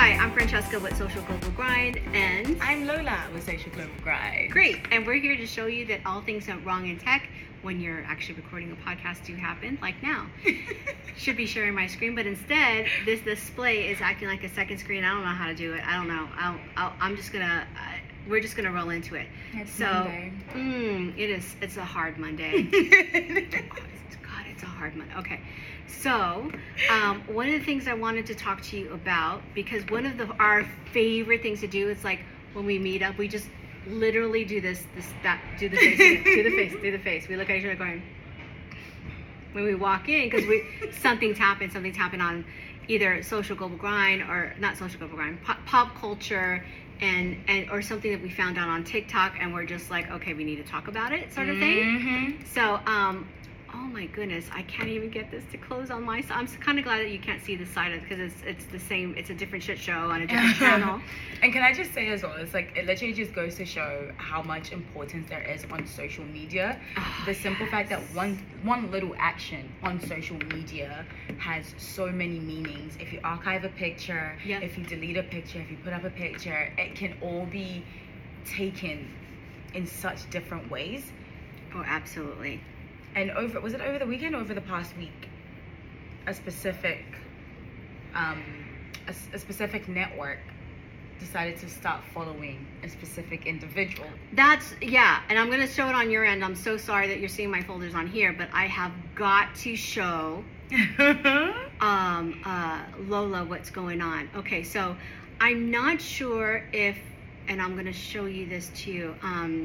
Hi, I'm Francesca with Social Global Grind, and I'm Lola with Social Global Grind. Great, and we're here to show you that all things that wrong in tech when you're actually recording a podcast do happen, like now. Should be sharing my screen, but instead, this display is acting like a second screen. I don't know how to do it. I don't know. We're just gonna roll into it. It's Monday. It's a hard Monday. God, it's a hard Monday. Okay. So, one of the things I wanted to talk to you about, because one of our favorite things to do is like when we meet up, we just literally do do the face. We look at each other going, when we walk in, because something's happened on either Social Global Grind or not Social Global Grind, pop culture, and or something that we found out on TikTok, and we're just like, okay, we need to talk about it, sort of thing. Mm-hmm. So, oh my goodness, I can't even get this to close on my side. I'm kind of glad that you can't see the side of it, because it's the same. It's a different shit show on a different channel. And can I just say as well, it's like, it literally just goes to show how much importance there is on social media. The simple fact that one little action on social media has so many meanings. If you archive a picture, if you delete a picture, if you put up a picture, it can all be taken in such different ways. Oh, absolutely. And was it over the weekend or over the past week? A specific network decided to start following a specific individual. And I'm gonna show it on your end. I'm so sorry that you're seeing my folders on here, but I have got to show Lola what's going on. Okay, so I'm not sure if, and I'm gonna show you this too.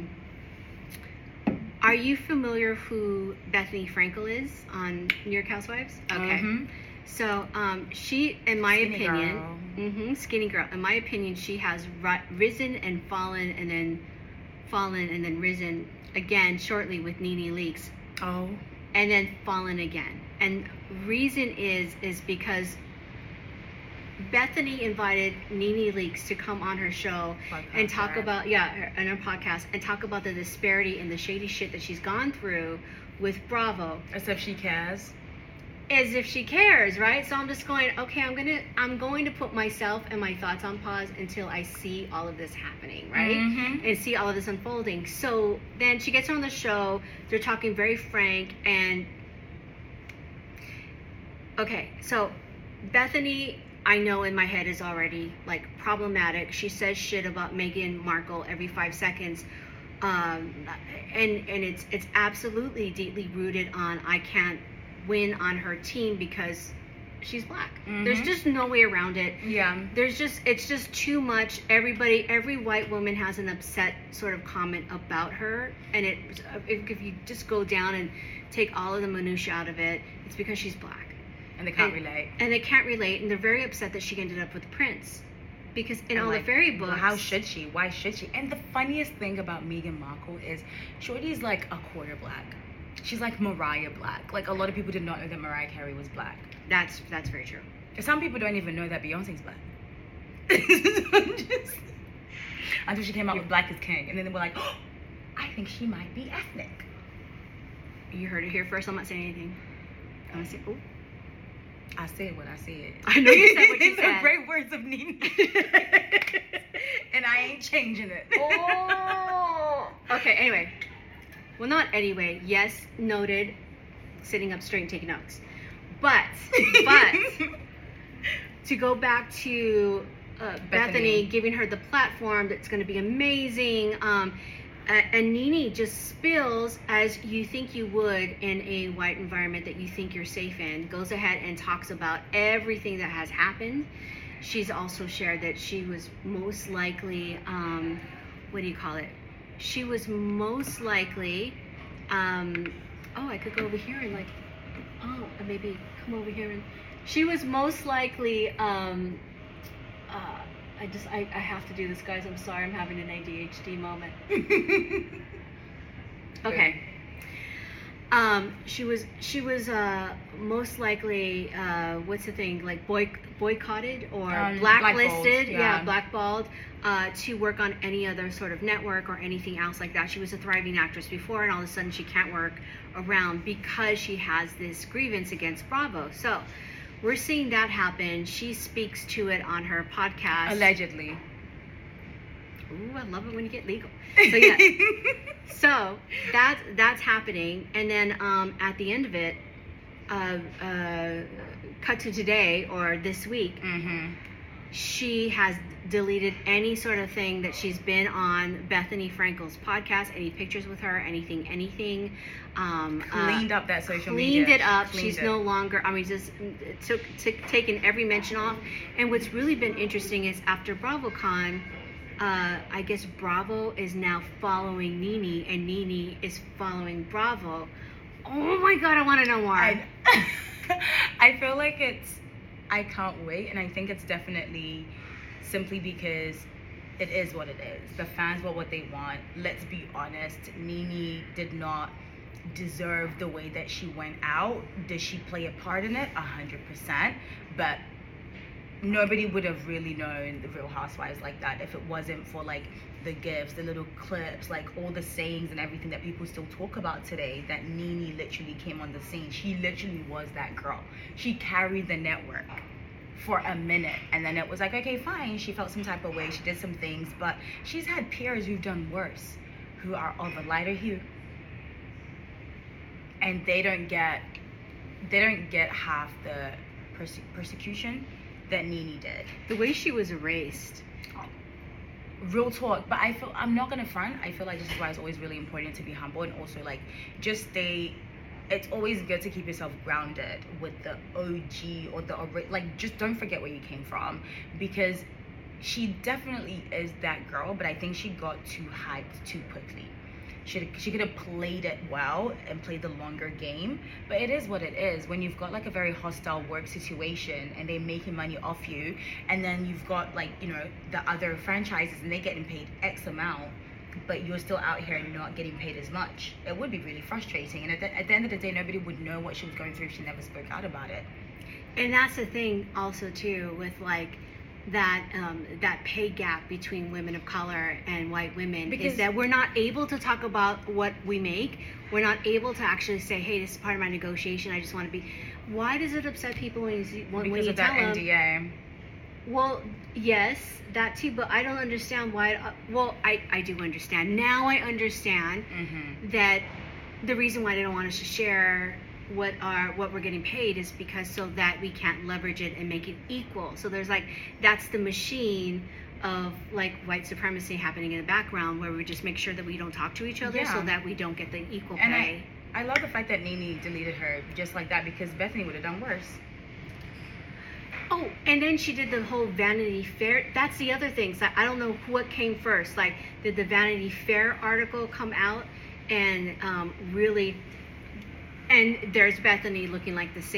Are you familiar who Bethenny Frankel is on New York Housewives? Okay. Mm-hmm. So she, in my opinion, skinny girl. In my opinion, she has risen and fallen, and then risen again shortly with Nene Leakes. Oh. And then fallen again. And reason is because Bethenny invited Nene Leakes to come on her show and talk about, on her podcast, and talk about the disparity and the shady shit that she's gone through with Bravo. As if she cares. As if she cares, right? So I'm just going, okay, I'm going to put myself and my thoughts on pause until I see all of this happening, right? Mm-hmm. And see all of this unfolding. So then she gets on the show, they're talking very frank, and okay, so Bethenny, I know in my head, is already like problematic. She says shit about Meghan Markle every 5 seconds, and it's absolutely deeply rooted on I can't win on her team because she's black. Mm-hmm. There's just no way around it. Yeah. It's just too much. Every white woman has an upset sort of comment about her, and if you just go down and take all of the minutia out of it, it's because she's black. And they can't relate. And they can't relate, and they're very upset that she ended up with Prince. Because in all the fairy books... Well, how should she? Why should she? And the funniest thing about Meghan Markle is Shorty's like a quarter black. She's like Mariah Black. Like, a lot of people did not know that Mariah Carey was black. That's very true. Some people don't even know that Beyonce's black. Until she came out with Black is King. And then they were like, oh, I think she might be ethnic. You heard it here first. I'm not saying anything. I'm going to say, oh. I said what I said. I know you said what you said. The great words of Nene. And I ain't changing it. Oh. Okay, anyway. Well, not anyway. Yes, noted. Sitting up straight and taking notes. But to go back to Bethenny giving her the platform that's going to be amazing. And Nene just spills, as you think you would in a white environment that you think you're safe in, goes ahead and talks about everything that has happened. She's also shared that she was most likely, she was most likely, I could go over here and maybe come over here, and she was most likely, I have to do this, guys. I'm sorry. I'm having an ADHD moment. Okay. She was most likely, what's the thing, like boycotted or blacklisted, blackballed, to work on any other sort of network or anything else like that. She was a thriving actress before, and all of a sudden she can't work around because she has this grievance against Bravo. So we're seeing that happen. She speaks to it on her podcast. Allegedly. Ooh, I love it when you get legal. So yeah, so that's happening, and then at the end of it, cut to today or this week, she has deleted any sort of thing that she's been on Bethany Frankel's podcast, any pictures with her, anything. Cleaned up that social media. Cleaned it up. She's no longer, just taken every mention off. And what's really been interesting is after BravoCon, I guess Bravo is now following Nene, and Nene is following Bravo. Oh my God, I want to know more. I feel like I can't wait, and I think it's definitely simply because it is what it is. The fans want what they want. Let's be honest, Nene did not deserve the way that she went out. Did she play a part in it? 100%. But nobody would have really known the Real Housewives like that if it wasn't for like the gifts, the little clips, like all the sayings and everything that people still talk about today, that Nene literally came on the scene. She literally was that girl. She carried the network for a minute, and then it was like, okay, fine, she felt some type of way, she did some things, but she's had peers who've done worse, who are of a lighter hue, and they don't get half the persecution that Nene did. The way she was erased. Real talk. But I'm not gonna front. I feel like this is why it's always really important to be humble, and also like just stay. It's always good to keep yourself grounded with the OG or like just don't forget where you came from, because she definitely is that girl, but I think she got too hyped too quickly. She could have played it well and played the longer game, but it is what it is. When you've got like a very hostile work situation and they're making money off you, and then you've got like, you know, the other franchises and they're getting paid X amount, but you're still out here not getting paid as much, it would be really frustrating. And at the end of the day, nobody would know what she was going through if she never spoke out about it. And that's the thing also too with like that pay gap between women of color and white women, because is that we're not able to talk about what we make. We're not able to actually say, hey, this is part of my negotiation, I just want to be. Why does it upset people when you tell them? Because of that NDA. Well, yes, that too, but I don't understand why. I do understand. Now I understand that the reason why they don't want us to share what we're getting paid is because so that we can't leverage it and make it equal. So there's like, that's the machine of like white supremacy happening in the background, where we just make sure that we don't talk to each other so that we don't get the equal pay. I love the fact that Nene deleted her just like that, because Bethany would have done worse. Oh, and then she did the whole Vanity Fair. That's the other thing. So I don't know what came first. Like, did the Vanity Fair article come out and really? And there's Bethany looking like the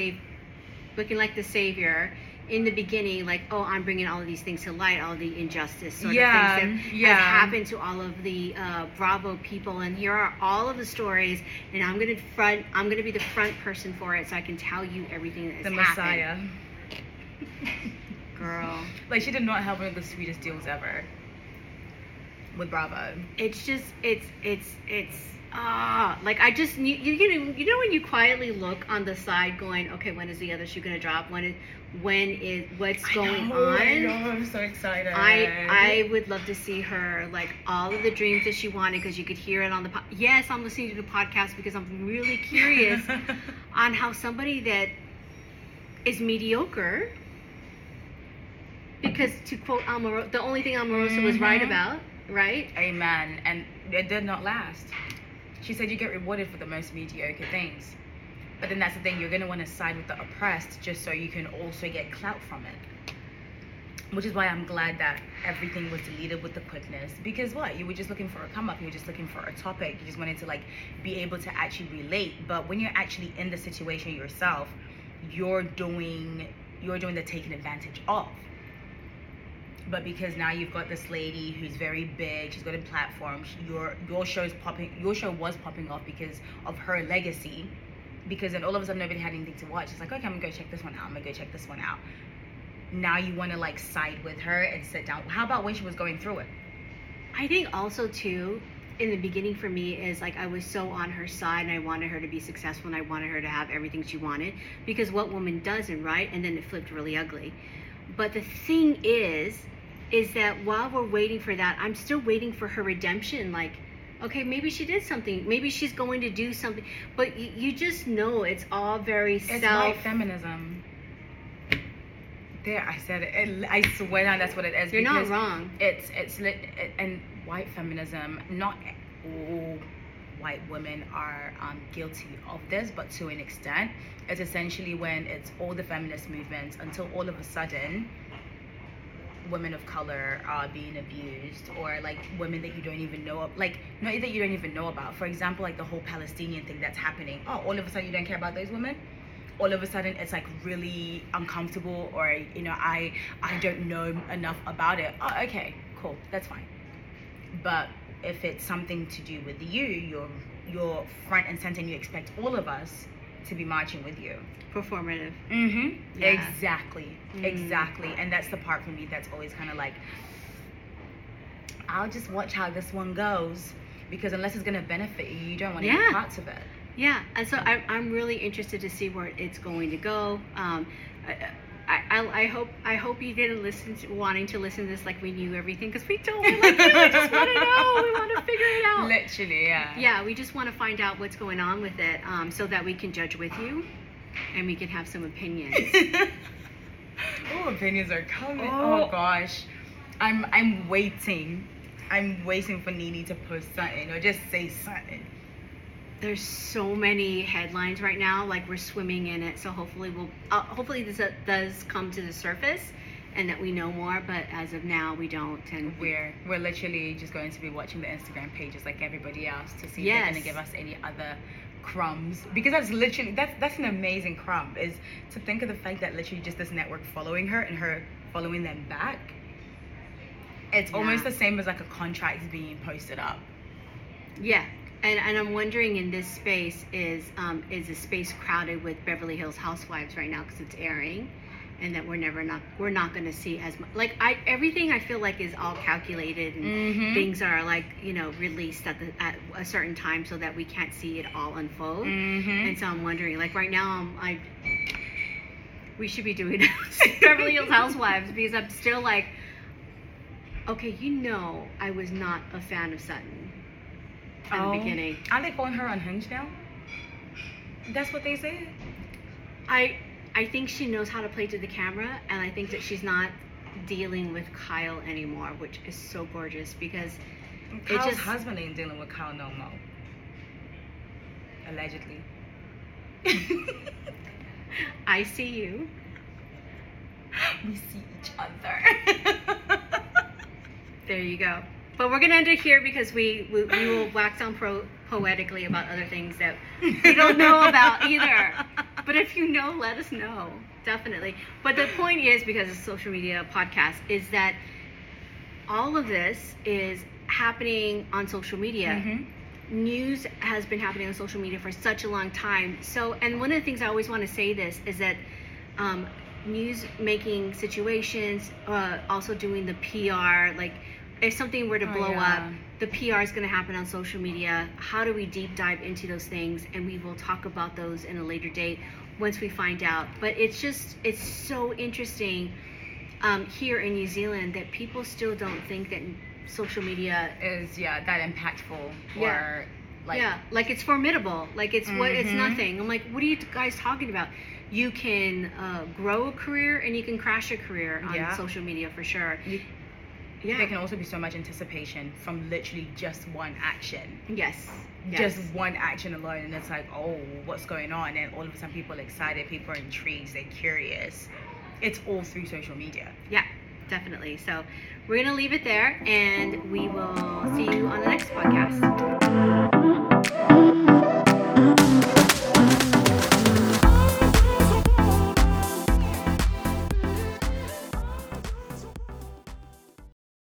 savior in the beginning, like, oh, I'm bringing all of these things to light, all the injustice sort of things that have happened to all of the Bravo people, and here are all of the stories, and I'm gonna be the front person for it, so I can tell you everything that has happened. The Messiah. Girl. Like, she did not have one of the sweetest deals ever with Bravo. It's just, it's like, I just knew, you know when you quietly look on the side going, okay, when is the other shoe gonna drop? What's going on? I know, I'm so excited. I would love to see her, like, all of the dreams that she wanted, because you could hear it on the yes, I'm listening to the podcast because I'm really curious on how somebody that is mediocre, because to quote Omarosa, the only thing Omarosa was right about, right? Amen. And it did not last. She said you get rewarded for the most mediocre things. But then that's the thing, you're going to want to side with the oppressed just so you can also get clout from it. Which is why I'm glad that everything was deleted with the quickness. Because what? You were just looking for a come up, you were just looking for a topic, you just wanted to like be able to actually relate. But when you're actually in the situation yourself, you're doing the taking advantage of. But because now you've got this lady who's very big, she's got a platform, your show was popping off because of her legacy. Because then all of a sudden nobody had anything to watch. It's like, okay, I'm gonna go check this one out. Now you want to like side with her and sit down. How about when she was going through it? I think also too in the beginning for me is like I was so on her side and I wanted her to be successful and I wanted her to have everything she wanted, because what woman doesn't, right? And then it flipped really ugly. But the thing is that while we're waiting for that, I'm still waiting for her redemption. Like, okay, maybe she did something, maybe she's going to do something, but you just know it's all very It's white feminism. There, I said it. I swear now that's what it is. You're not wrong. And white feminism. Not all white women are guilty of this, but to an extent, it's essentially when it's all the feminist movements until all of a sudden women of color are being abused, or like women that you don't even know, like not that you don't even know about. For example, like the whole Palestinian thing that's happening. Oh, all of a sudden you don't care about those women. All of a sudden it's like really uncomfortable, or I don't know enough about it. Oh, okay, cool, that's fine. But if it's something to do with you're front and center, and you expect all of us to be marching with you. Performative. Yeah. Exactly. And that's the part for me that's always kind of like, I'll just watch how this one goes, because unless it's going to benefit you, you don't want to be parts of it. Yeah, and so I'm really interested to see where it's going to go. I hope you didn't wanting to listen to this like we knew everything, because we don't. We just want to know. We want to figure it out. Literally, yeah. Yeah, we just want to find out what's going on with it, so that we can judge with you, and we can have some opinions. Oh, opinions are coming. Oh gosh, I'm waiting. I'm waiting for Nene to post something or just say something. There's so many headlines right now, like we're swimming in it. So hopefully this does come to the surface, and that we know more. But as of now, we don't. And we're literally just going to be watching the Instagram pages like everybody else to see if they're going to give us any other crumbs, because that's an amazing crumb, is to think of the fact that literally just this network following her and her following them back. It's almost the same as like a contract being posted up. Yeah. And I'm wondering, in this space, is the space crowded with Beverly Hills Housewives right now, because it's airing, and that we're not going to see as much. Like everything I feel like is all calculated, and things are like released at a certain time so that we can't see it all unfold. And so I'm wondering, like right now, we should be doing Beverly Hills Housewives, because I'm still like, okay, I was not a fan of Sutton. In the beginning. Aren't they calling her unhinged now? That's what they say. I think she knows how to play to the camera, and I think that she's not dealing with Kyle anymore, which is so gorgeous, because Kyle's husband ain't dealing with Kyle no more. Allegedly. I see you. We see each other. There you go. But we're going to end it here, because we will wax on poetically about other things that we don't know about either. But if you know, let us know. Definitely. But the point is, because it's a social media podcast, is that all of this is happening on social media. News has been happening on social media for such a long time. So, and one of the things I always want to say this is that news making situations, also doing the PR, like, if something were to blow up, the PR is going to happen on social media. How do we deep dive into those things? And we will talk about those in a later date once we find out. But it's so interesting here in New Zealand that people still don't think that social media is that impactful. Or like it's formidable. Like it's it's nothing. I'm like, what are you guys talking about? You can grow a career and you can crash a career on social media for sure. There can also be so much anticipation from literally just one action. Yes. Just one action alone, and it's like, oh, what's going on? And all of a sudden people are excited, people are intrigued, they're curious. It's all through social media. Yeah, definitely. So we're going to leave it there, and we will see you on the next podcast.